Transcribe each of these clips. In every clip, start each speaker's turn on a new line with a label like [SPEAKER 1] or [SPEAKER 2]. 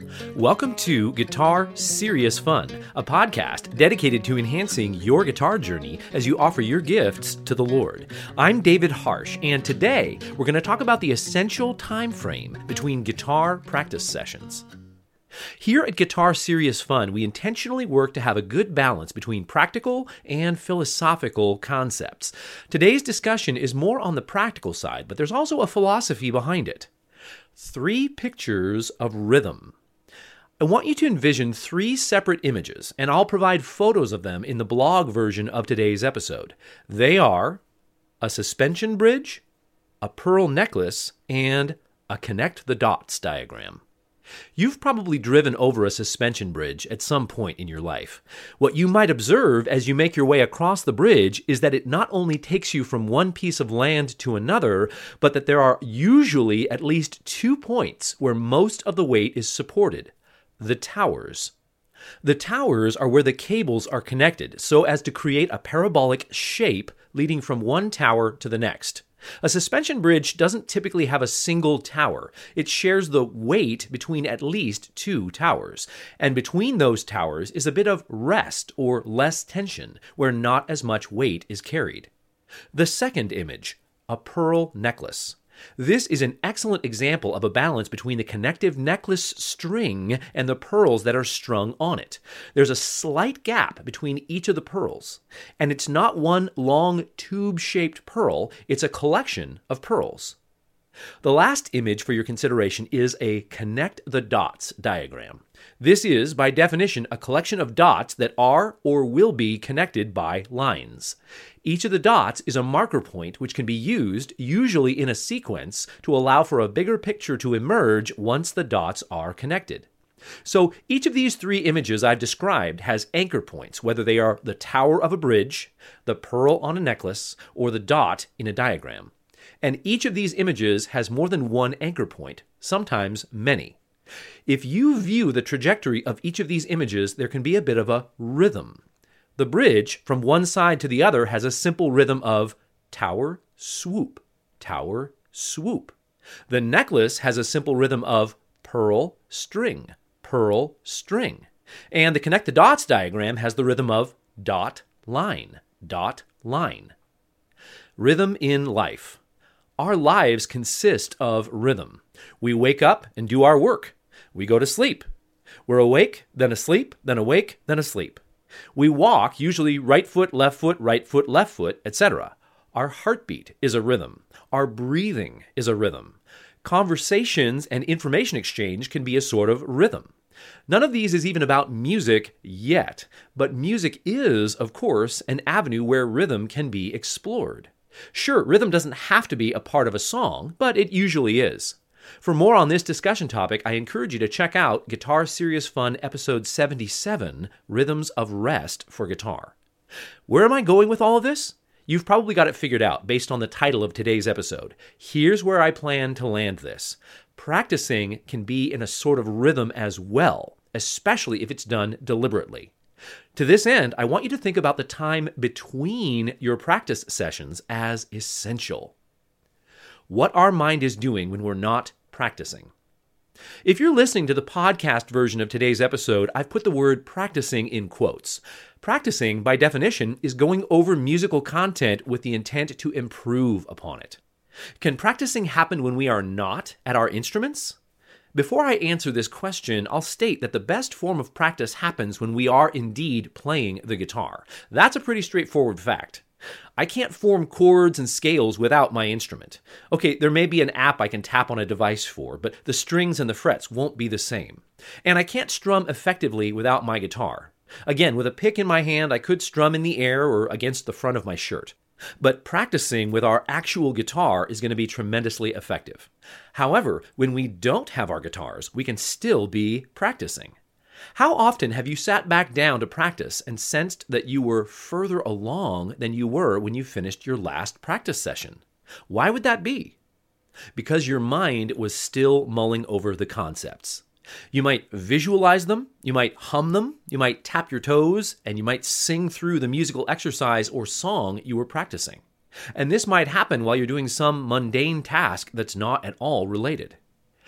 [SPEAKER 1] Welcome to Guitar Serious Fun, a podcast dedicated to enhancing your guitar journey as you offer your gifts to the Lord. I'm David Harsh, and today we're going to talk about the essential time frame between guitar practice sessions. Here at Guitar Serious Fun, we intentionally work to have a good balance between practical and philosophical concepts. Today's discussion is more on the practical side, but there's also a philosophy behind it. 3 pictures of rhythm. I want you to envision 3 separate images, and I'll provide photos of them in the blog version of today's episode. They are a suspension bridge, a pearl necklace, and a connect the dots diagram. You've probably driven over a suspension bridge at some point in your life. What you might observe as you make your way across the bridge is that it not only takes you from one piece of land to another, but that there are usually at least 2 points where most of the weight is supported. The towers. The towers are where the cables are connected so as to create a parabolic shape leading from one tower to the next. A suspension bridge doesn't typically have a single tower. It shares the weight between at least 2 towers. And between those towers is a bit of rest or less tension where not as much weight is carried. The second image, a pearl necklace. This is an excellent example of a balance between the connective necklace string and the pearls that are strung on it. There's a slight gap between each of the pearls, and it's not one long tube-shaped pearl, it's a collection of pearls. The last image for your consideration is a connect the dots diagram. This is, by definition, a collection of dots that are or will be connected by lines. Each of the dots is a marker point which can be used, usually in a sequence, to allow for a bigger picture to emerge once the dots are connected. So each of these 3 images I've described has anchor points, whether they are the tower of a bridge, the pearl on a necklace, or the dot in a diagram. And each of these images has more than one anchor point, sometimes many. If you view the trajectory of each of these images, there can be a bit of a rhythm. The bridge, from one side to the other, has a simple rhythm of tower, swoop, tower, swoop. The necklace has a simple rhythm of pearl, string, pearl, string. And the connect the dots diagram has the rhythm of dot, line, dot, line. Rhythm in life. Our lives consist of rhythm. We wake up and do our work. We go to sleep. We're awake, then asleep, then awake, then asleep. We walk, usually right foot, left foot, left foot, etc. Our heartbeat is a rhythm. Our breathing is a rhythm. Conversations and information exchange can be a sort of rhythm. None of these is even about music yet, but music is, of course, an avenue where rhythm can be explored. Sure, rhythm doesn't have to be a part of a song, but it usually is. For more on this discussion topic, I encourage you to check out Guitar Serious Fun episode 77, Rhythms of Rest for Guitar. Where am I going with all of this? You've probably got it figured out based on the title of today's episode. Here's where I plan to land this. Practicing can be in a sort of rhythm as well, especially if it's done deliberately. To this end, I want you to think about the time between your practice sessions as essential. What our mind is doing when we're not practicing. If you're listening to the podcast version of today's episode, I've put the word practicing in quotes. Practicing, by definition, is going over musical content with the intent to improve upon it. Can practicing happen when we are not at our instruments? Before I answer this question, I'll state that the best form of practice happens when we are indeed playing the guitar. That's a pretty straightforward fact. I can't form chords and scales without my instrument. Okay, there may be an app I can tap on a device for, but the strings and the frets won't be the same. And I can't strum effectively without my guitar. Again, with a pick in my hand, I could strum in the air or against the front of my shirt. But practicing with our actual guitar is going to be tremendously effective. However, when we don't have our guitars, we can still be practicing. How often have you sat back down to practice and sensed that you were further along than you were when you finished your last practice session? Why would that be? Because your mind was still mulling over the concepts. You might visualize them, you might hum them, you might tap your toes, and you might sing through the musical exercise or song you were practicing. And this might happen while you're doing some mundane task that's not at all related.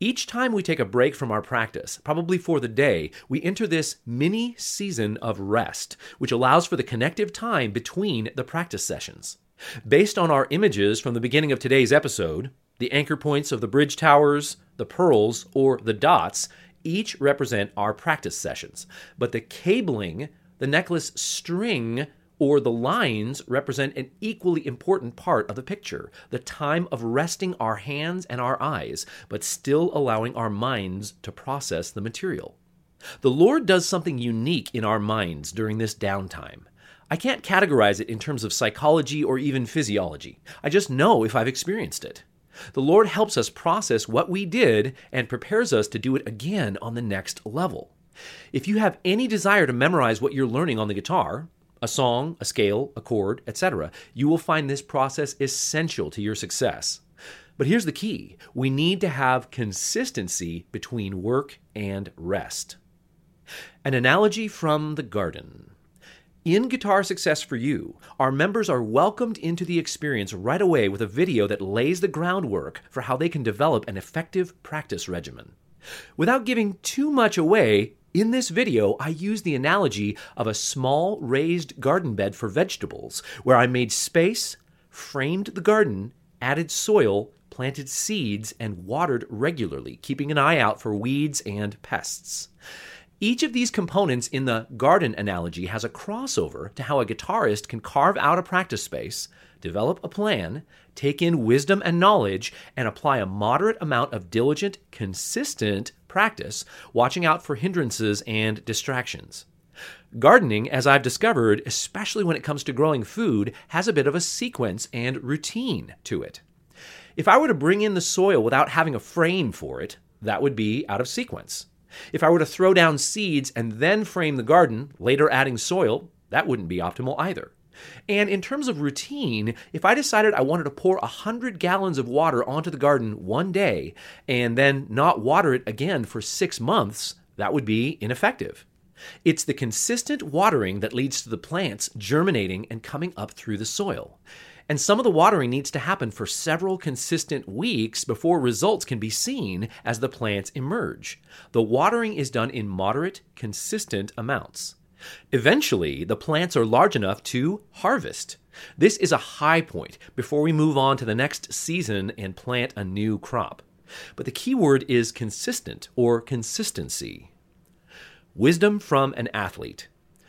[SPEAKER 1] Each time we take a break from our practice, probably for the day, we enter this mini season of rest, which allows for the connective time between the practice sessions. Based on our images from the beginning of today's episode, the anchor points of the bridge towers, the pearls, or the dots, each represent our practice sessions. But the cabling, the necklace string, or the lines represent an equally important part of the picture, the time of resting our hands and our eyes, but still allowing our minds to process the material. The Lord does something unique in our minds during this downtime. I can't categorize it in terms of psychology or even physiology. I just know if I've experienced it. The Lord helps us process what we did and prepares us to do it again on the next level. If you have any desire to memorize what you're learning on the guitar, a song, a scale, a chord, etc., you will find this process essential to your success. But here's the key. We need to have consistency between work and rest. An analogy from the garden. In Guitar Success for You, our members are welcomed into the experience right away with a video that lays the groundwork for how they can develop an effective practice regimen. Without giving too much away, in this video, I use the analogy of a small raised garden bed for vegetables, where I made space, framed the garden, added soil, planted seeds, and watered regularly, keeping an eye out for weeds and pests. Each of these components in the garden analogy has a crossover to how a guitarist can carve out a practice space, develop a plan, take in wisdom and knowledge, and apply a moderate amount of diligent, consistent practice, watching out for hindrances and distractions. Gardening, as I've discovered, especially when it comes to growing food, has a bit of a sequence and routine to it. If I were to bring in the soil without having a frame for it, that would be out of sequence. If I were to throw down seeds and then frame the garden, later adding soil, that wouldn't be optimal either. And in terms of routine, if I decided I wanted to pour 100 gallons of water onto the garden one day and then not water it again for 6 months, that would be ineffective. It's the consistent watering that leads to the plants germinating and coming up through the soil. And some of the watering needs to happen for several consistent weeks before results can be seen as the plants emerge. The watering is done in moderate, consistent amounts. Eventually, the plants are large enough to harvest. This is a high point before we move on to the next season and plant a new crop. But the key word is consistent or consistency. Wisdom from an athlete.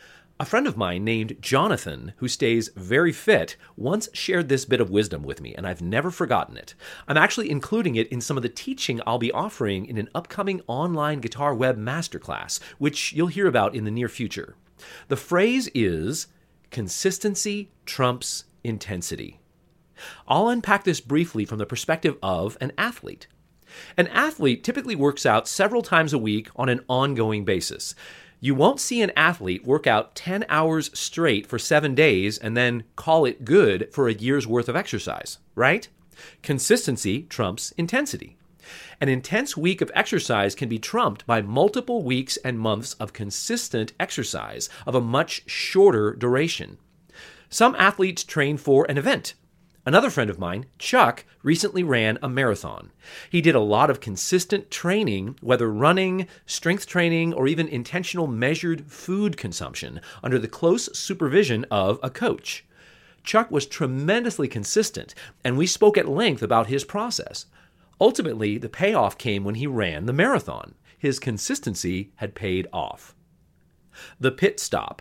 [SPEAKER 1] A friend of mine named Jonathan, who stays very fit, once shared this bit of wisdom with me, and I've never forgotten it. I'm actually including it in some of the teaching I'll be offering in an upcoming online guitar web masterclass, which you'll hear about in the near future. The phrase is, consistency trumps intensity. I'll unpack this briefly from the perspective of an athlete. An athlete typically works out several times a week on an ongoing basis. You won't see an athlete work out 10 hours straight for 7 days and then call it good for a year's worth of exercise, right? Consistency trumps intensity. An intense week of exercise can be trumped by multiple weeks and months of consistent exercise of a much shorter duration. Some athletes train for an event. Another friend of mine, Chuck, recently ran a marathon. He did a lot of consistent training, whether running, strength training, or even intentional measured food consumption, under the close supervision of a coach. Chuck was tremendously consistent, and we spoke at length about his process. Ultimately, the payoff came when he ran the marathon. His consistency had paid off. The pit stop.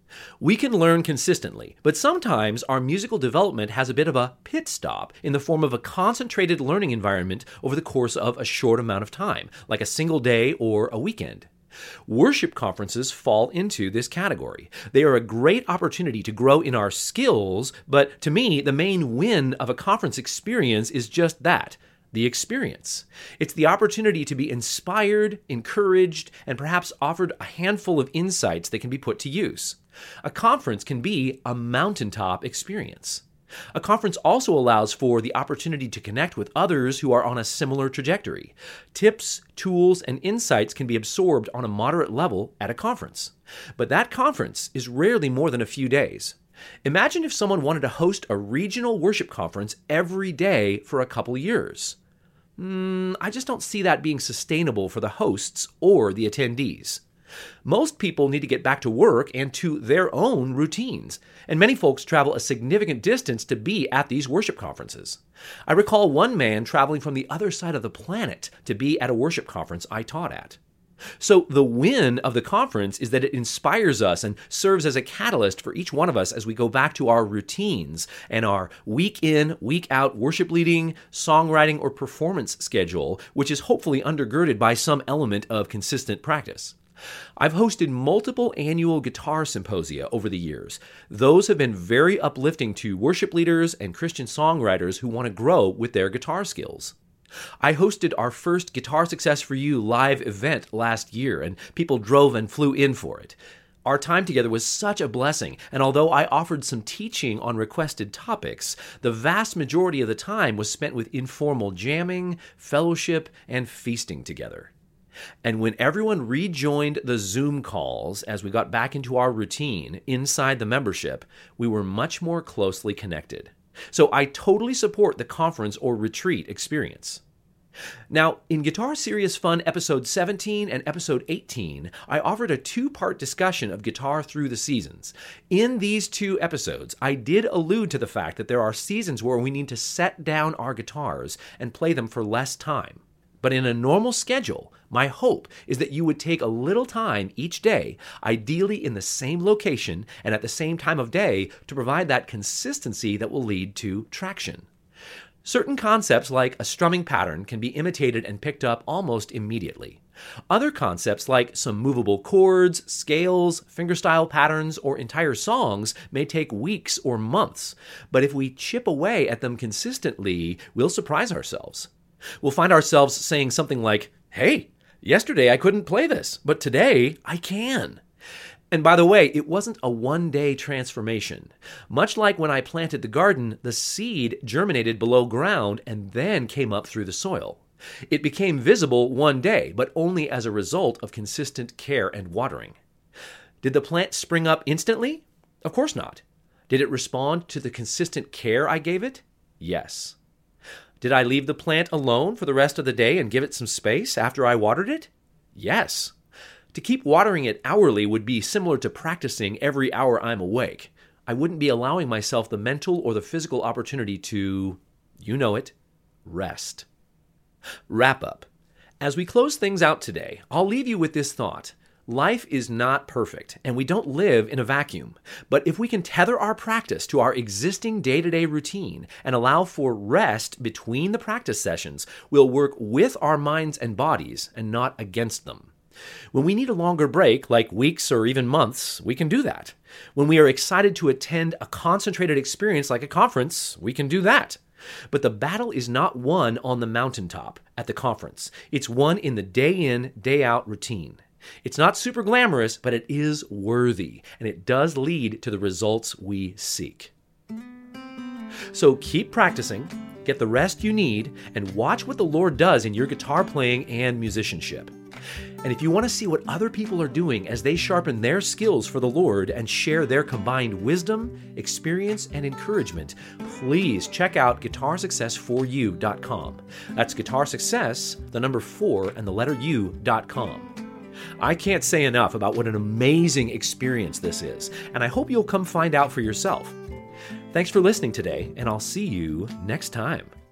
[SPEAKER 1] We can learn consistently, but sometimes our musical development has a bit of a pit stop in the form of a concentrated learning environment over the course of a short amount of time, like a single day or a weekend. Worship conferences fall into this category. They are a great opportunity to grow in our skills, but to me, the main win of a conference experience is just that, the experience. It's the opportunity to be inspired, encouraged, and perhaps offered a handful of insights that can be put to use. A conference can be a mountaintop experience. A conference also allows for the opportunity to connect with others who are on a similar trajectory. Tips, tools, and insights can be absorbed on a moderate level at a conference. But that conference is rarely more than a few days. Imagine if someone wanted to host a regional worship conference every day for a couple years. I just don't see that being sustainable for the hosts or the attendees. Most people need to get back to work and to their own routines, and many folks travel a significant distance to be at these worship conferences. I recall one man traveling from the other side of the planet to be at a worship conference I taught at. So the win of the conference is that it inspires us and serves as a catalyst for each one of us as we go back to our routines and our week in, week out worship leading, songwriting, or performance schedule, which is hopefully undergirded by some element of consistent practice. I've hosted multiple annual guitar symposia over the years. Those have been very uplifting to worship leaders and Christian songwriters who want to grow with their guitar skills. I hosted our first Guitar Success for You live event last year, and people drove and flew in for it. Our time together was such a blessing, and although I offered some teaching on requested topics, the vast majority of the time was spent with informal jamming, fellowship, and feasting together. And when everyone rejoined the Zoom calls as we got back into our routine inside the membership, we were much more closely connected. So I totally support the conference or retreat experience. Now, in Guitar Serious Fun episode 17 and episode 18, I offered a two-part discussion of guitar through the seasons. In these two episodes, I did allude to the fact that there are seasons where we need to set down our guitars and play them for less time. But in a normal schedule, my hope is that you would take a little time each day, ideally in the same location and at the same time of day, to provide that consistency that will lead to traction. Certain concepts like a strumming pattern can be imitated and picked up almost immediately. Other concepts like some movable chords, scales, fingerstyle patterns, or entire songs may take weeks or months, but if we chip away at them consistently, we'll surprise ourselves. We'll find ourselves saying something like, "Hey, yesterday I couldn't play this, but today I can." And by the way, it wasn't a one-day transformation. Much like when I planted the garden, the seed germinated below ground and then came up through the soil. It became visible one day, but only as a result of consistent care and watering. Did the plant spring up instantly? Of course not. Did it respond to the consistent care I gave it? Yes. Did I leave the plant alone for the rest of the day and give it some space after I watered it? Yes. To keep watering it hourly would be similar to practicing every hour I'm awake. I wouldn't be allowing myself the mental or the physical opportunity to, you know it, rest. Wrap up. As we close things out today, I'll leave you with this thought. Life is not perfect, and we don't live in a vacuum. But if we can tether our practice to our existing day-to-day routine and allow for rest between the practice sessions, we'll work with our minds and bodies and not against them. When we need a longer break, like weeks or even months, we can do that. When we are excited to attend a concentrated experience like a conference, we can do that. But the battle is not won on the mountaintop at the conference. It's won in the day-in, day-out routine. It's not super glamorous, but it is worthy, and it does lead to the results we seek. So keep practicing, get the rest you need, and watch what the Lord does in your guitar playing and musicianship. And if you want to see what other people are doing as they sharpen their skills for the Lord and share their combined wisdom, experience, and encouragement, please check out GuitarSuccess4U.com. That's Guitar Success, the number 4, and the letter U.com. I can't say enough about what an amazing experience this is, and I hope you'll come find out for yourself. Thanks for listening today, and I'll see you next time.